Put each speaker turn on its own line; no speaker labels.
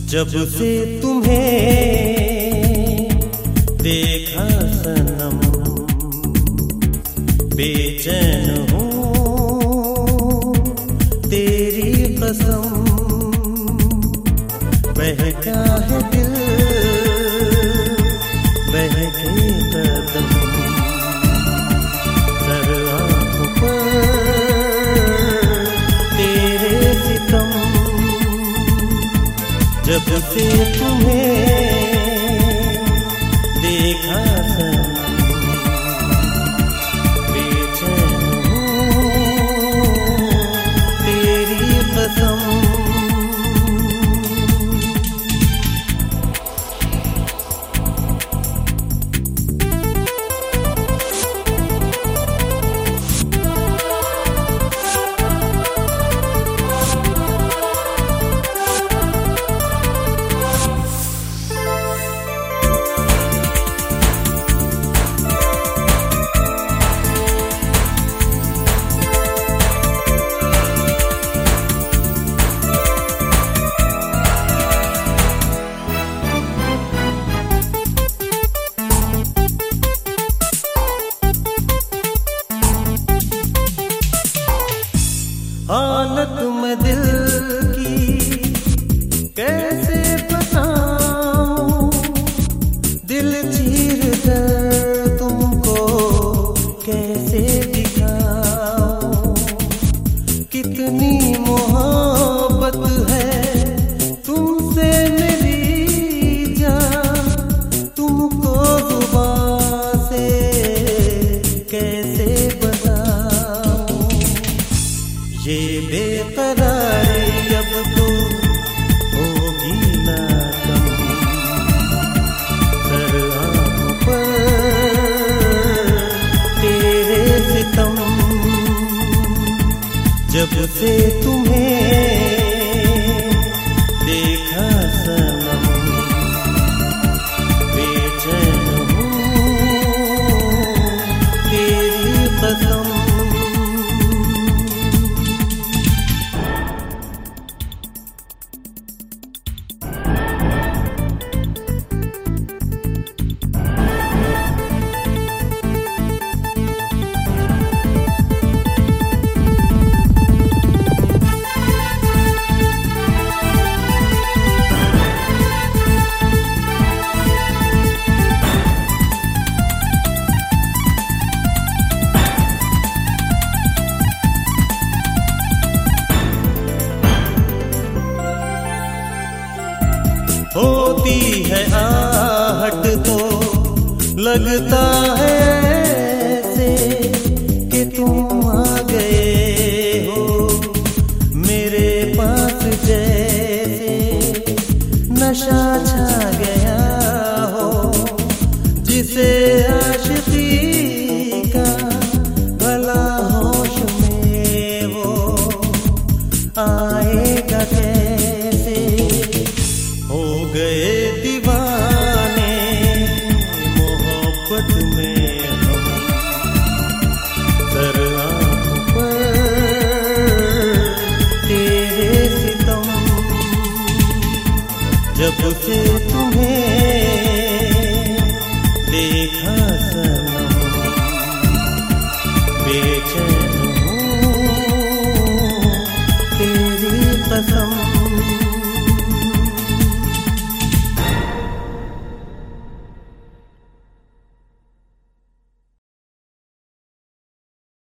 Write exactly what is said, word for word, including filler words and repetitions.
जब से तुम्हें देखा सनम, बेचैन हूँ तेरी कसम। बहका है दिल, बहके कदम, सर आँखों पर तेरे सितम। जब से तुम्हें देखा सनम, बेचैन हूँ तेरी कसम। हालत में दिल की कैसे बताऊं, दिल चीर कर तुमको कैसे दिखाऊं। कितनी मोहब्बत है तुमसे मेरी जान, तुमको जुबान से कैसे बताऊं। ये बेकरारी अब तो होगी ना कम, सर आँखों पर तेरे सितम। जब से तुम्हें देखा सनम, बेचैन हूँ तेरी कसम। होती है आहट तो लगता है ऐसे कि तुम आ गए हो मेरे पास, जैसे नशा छा गया हो जिसे आशिकी का भला होश में वो आएगा कैसे। हो गए दीवाने मोहब्बत में हम, सर आँखों पर तेरे सितम। जब से